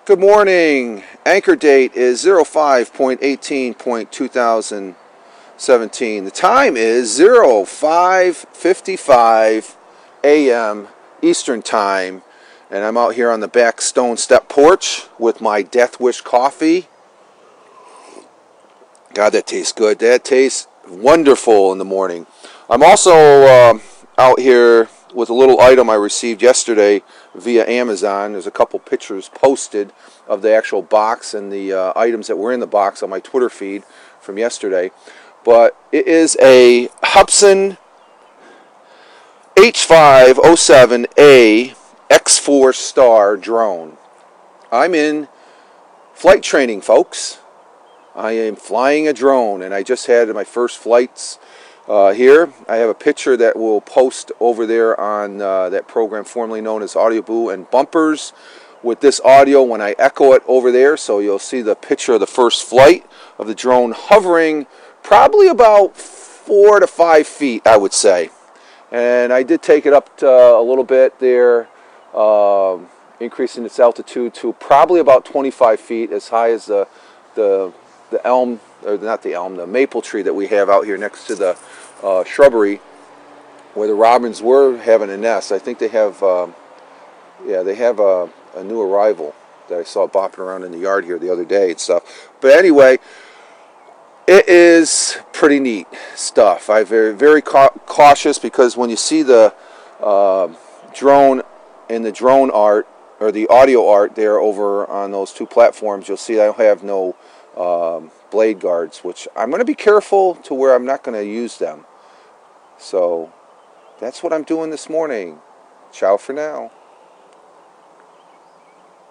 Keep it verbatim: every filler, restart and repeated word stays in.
Good morning. Anchor date is oh five eighteen two thousand seventeen. The time is oh five fifty-five a m Eastern Time. And I'm out here on the back stone step porch with my Death Wish coffee. God, that tastes good. That tastes wonderful in the morning. I'm also uh, out here with a little item I received yesterday via Amazon. There's a couple pictures posted of the actual box and the uh, items that were in the box on my Twitter feed from yesterday. But it is a Hubsan H five oh seven A X four Star drone. I'm in flight training, folks. I am flying a drone, and I just had my first flights uh, here. I have a picture that we'll post over there on uh, that program formerly known as Audioboo and Bumpers with this audio when I echo it over there. So you'll see the picture of the first flight of the drone hovering probably about four to five feet, I would say. And I did take it up to a little bit there, uh, increasing its altitude to probably about twenty-five feet, as high as the the the elm, or not the elm, the maple tree that we have out here next to the uh, shrubbery where the robins were having a nest. I think they have, uh, yeah, they have a, a new arrival that I saw bopping around in the yard here the other day and stuff. But anyway, it is pretty neat stuff. I'm very, very ca- cautious because when you see the uh, drone in the drone art, or the audio art there over on those two platforms, you'll see I have no um, blade guards, which I'm going to be careful to where I'm not going to use them. So that's what I'm doing this morning. Ciao for now.